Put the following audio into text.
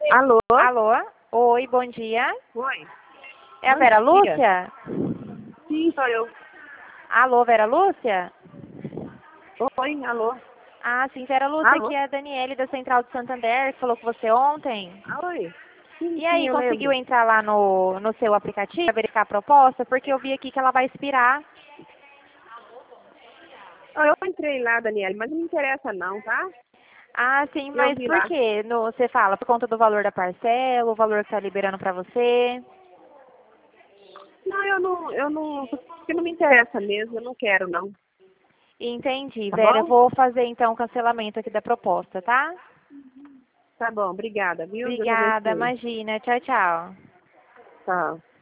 Alô? Alô? Oi, bom dia. Oi. É a Bom Vera dia. Lúcia? Sim, sou eu. Alô, Vera Lúcia? Oi, alô? Ah, sim, Vera Lúcia, Alô? aqui é a Daniele da Central de Santander, que falou com você ontem. Oi. Sim, E sim, aí, eu conseguiu lembro. entrar lá no seu aplicativo para verificar a proposta? Porque eu vi aqui que ela vai expirar. Eu entrei lá, Daniela, mas não me interessa não, tá? Ah, sim, Eu mas vi por lá. quê? Você fala por conta do valor da parcela, o valor que está liberando para você? Não, porque não me interessa mesmo, eu não quero não. Entendi, Tá Vera. Eu bom? vou fazer então o cancelamento aqui da proposta, tá? Tá bom, obrigada, viu? Deus Obrigada, abençoe. imagina. Tchau, tchau. Tchau.